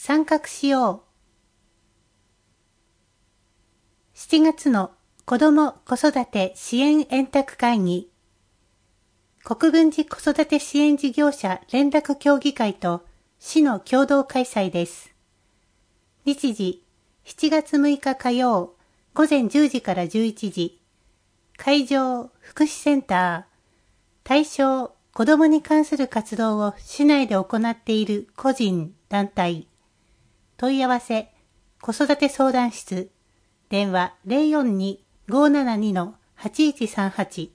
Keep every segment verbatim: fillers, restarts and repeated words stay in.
参画しよう。しちがつの子ども子育て支援円卓会議、国分寺子育て支援事業者連絡協議会と市の共同開催です。日時、しちがつむいか火曜、午前じゅうじからじゅういちじ、会場福祉センター、対象子どもに関する活動を市内で行っている個人、団体、問い合わせ、子育て相談室、電話 ゼロよんに ごーななに はちいちさんはち。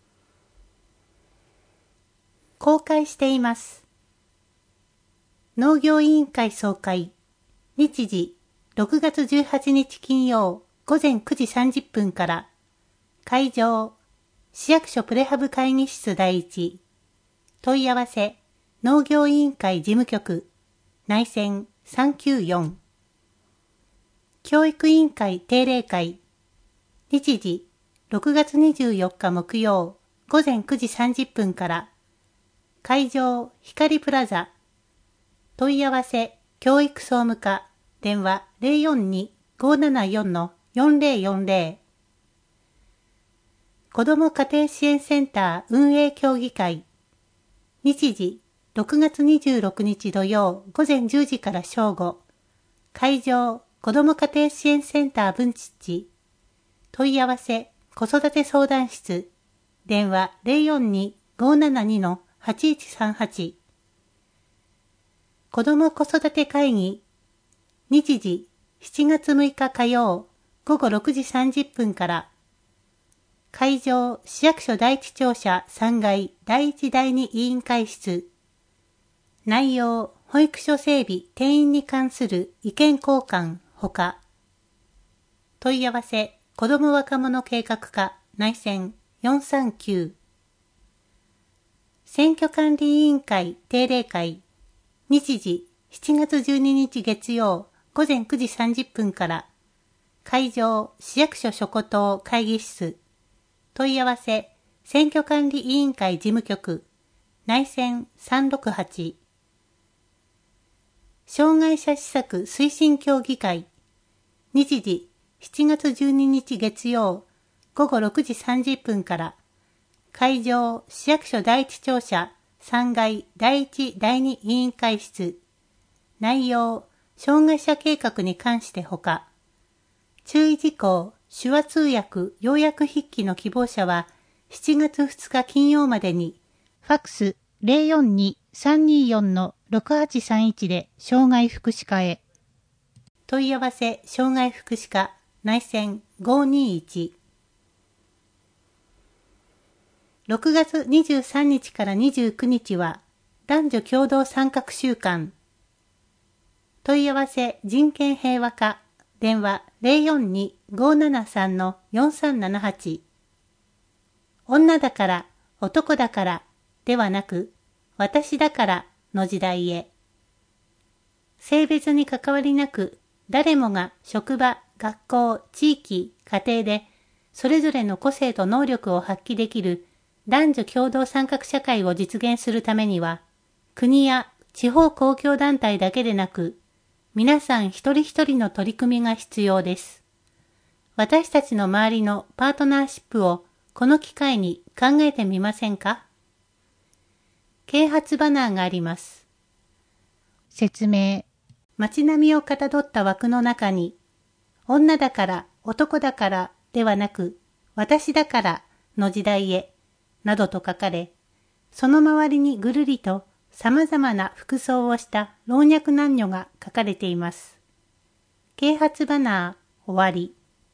公開しています。農業委員会総会、日時ろくがつじゅうはちにち金曜午前くじさんじゅっぷんから、会場、市役所プレハブ会議室第一、問い合わせ、農業委員会事務局、内線さんきゅうよん。教育委員会定例会、日時ろくがつにじゅうよっか木曜午前くじさんじゅっぷんから、会場光プラザ、問い合わせ教育総務課、電話 ゼロよんに ごーななよん よんゼロよんゼロ。子ども家庭支援センター運営協議会、日時ろくがつにじゅうろくにち土曜午前じゅうじから正午、会場子ども家庭支援センター分治地、問い合わせ子育て相談室、電話 ゼロよんに ごーななに はちいちさんはち。子ども子育て会議、日時しちがつむいか火曜午後ろくじさんじゅっぷんから、会場市役所第一庁舎さんがいだいいちだいに委員会室、内容保育所整備定員に関する意見交換ほか、問い合わせ子ども若者計画課内線よんさんきゅう。選挙管理委員会定例会、日時しちがつじゅうににち月曜午前くじさんじゅっぷんから、会場市役所諸古島会議室、問い合わせ選挙管理委員会事務局、内線さんろくはち。障害者施策推進協議会、日時しちがつじゅうににち月曜午後ろくじさんじゅっぷんから、会場市役所第一庁舎さんがいだいいちだいに委員会室、内容障害者計画に関してほか、注意事項手話通訳要約筆記の希望者はしちがつふつか金曜までに、ファックス ゼロよんに さんにーよん ろくはちさんいち で障害福祉課へ。問い合わせ障害福祉課内線ごーにーいち。ろくがつにじゅうさんにちからにじゅうくにちは男女共同参画週間。問い合わせ人権平和課電話 ゼロよんに ごーななさん よんさんななはち。女だから男だからではなく私だからの時代へ。性別に関わりなく誰もが職場、学校、地域、家庭でそれぞれの個性と能力を発揮できる男女共同参画社会を実現するためには、国や地方公共団体だけでなく、皆さん一人一人の取り組みが必要です。私たちの周りのパートナーシップをこの機会に考えてみませんか？啓発バナーがあります。説明。街並みをかたどった枠の中に、女だから男だからではなく、私だからの時代へ、などと書かれ、その周りにぐるりと様々な服装をした老若男女が書かれています。啓発バナー終わり。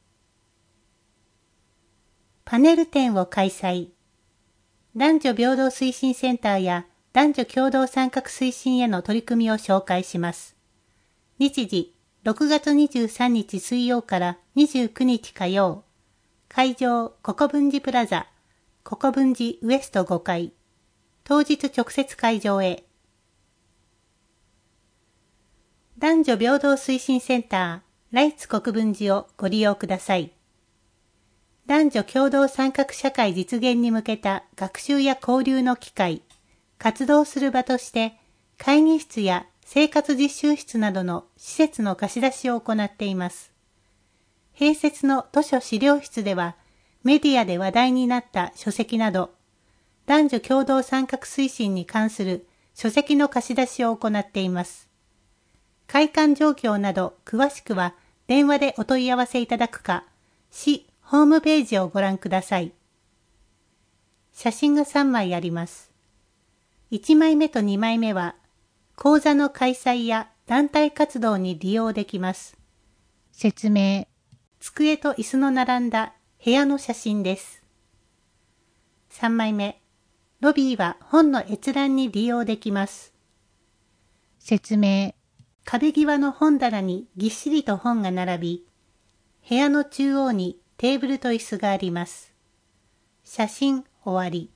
パネル展を開催。男女平等推進センターや男女共同参画推進への取り組みを紹介します。日時ろくがつにじゅうさんにち水曜からにじゅうくにち火曜。会場国分寺プラザ、国分寺ウエストごかい。当日直接会場へ。男女平等推進センター、ライツ国分寺をご利用ください。男女共同参画社会実現に向けた学習や交流の機会、活動する場として、会議室や生活実習室などの施設の貸し出しを行っています。併設の図書資料室では、メディアで話題になった書籍など、男女共同参画推進に関する書籍の貸し出しを行っています。開館状況など詳しくは電話でお問い合わせいただくか、市ホームページをご覧ください。写真がさんまいあります。いちまいめとにまいめは、講座の開催や団体活動に利用できます。 説明。 机と椅子の並んだ部屋の写真です。さんまいめ、ロビーは本の閲覧に利用できます。 説明。 壁際の本棚にぎっしりと本が並び、部屋の中央にテーブルと椅子があります。写真終わり。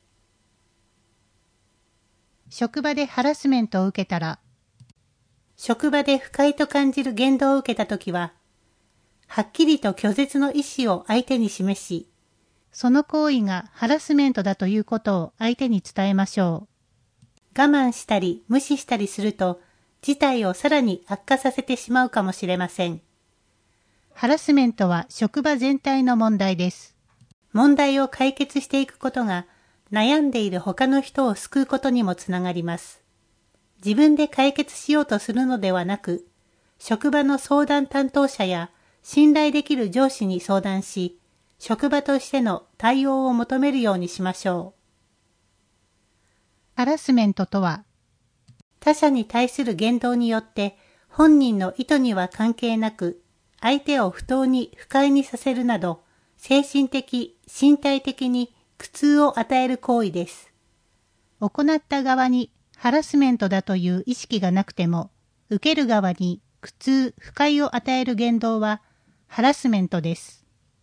職場でハラスメントを受けたら、 職場で不快と感じる言動を受けたときは、はっきりと拒絶の意思を相手に示し、 その行為がハラスメントだということを相手に伝えましょう。我慢したり無視したりすると、事態をさらに悪化させてしまうかもしれません。 ハラスメントは職場全体の問題です。 問題を解決していくことが、悩んでいる他の人を救うことにもつながります。自分で解決しようとするのではなく、職場の相談担当者や信頼できる上司に相談し、職場としての対応を求めるようにしましょう。 ハラスメントとは、 他者に対する言動によって本人の意図には関係なく、相手を不当に不快にさせるなど、精神的、身体的に苦痛を与える行為です。 行った側にハラスメントだという意識がなくても、受ける側に苦痛、不快を与える言動はハラスメントです。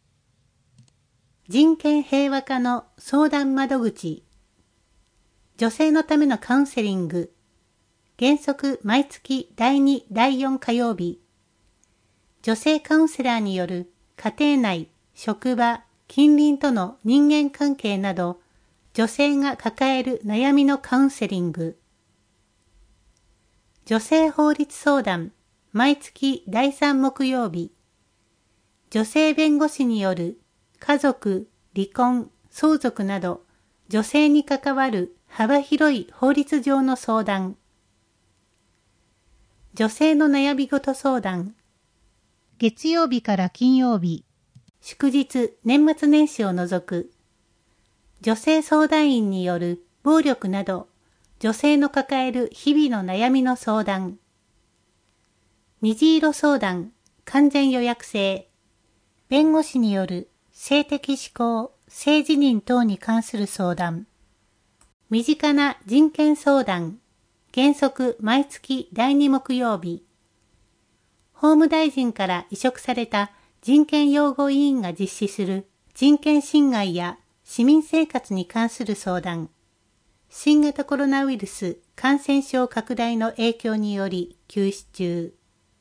人権平和課の相談窓口。女性のためのカウンセリング。原則毎月だいに、だいよん火曜日。女性カウンセラーによる家庭内、職場、近隣との人間関係など、女性が抱える悩みのカウンセリング。女性法律相談、毎月だいさん木曜日。女性弁護士による家族、離婚、相続など、女性に関わる幅広い法律上の相談。女性の悩み事相談。 月曜日から金曜日。 祝日、年末年始を除く。女性相談員による暴力など、女性の抱える日々の悩みの相談。虹色相談、完全予約制。弁護士による性的指向、性自認等に関する相談。身近な人権相談。原則毎月だいに木曜日。法務大臣から委嘱された人権擁護委員が実施する人権侵害や市民生活に関する相談。新型コロナウイルス感染症拡大の影響により休止中。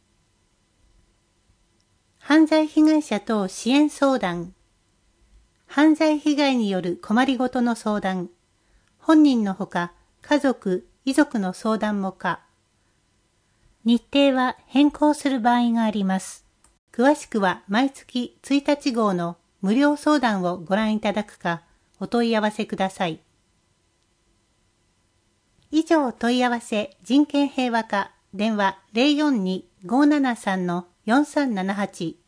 犯罪被害者等支援相談。犯罪被害による困りごとの相談。本人のほか家族、遺族の相談も可。日程は変更する場合があります。詳しくは毎月ついたち号の無料相談をご覧いただくかお問い合わせください。以上問い合わせ人権平和課電話 ゼロよんに ごーななさん よんさんななはち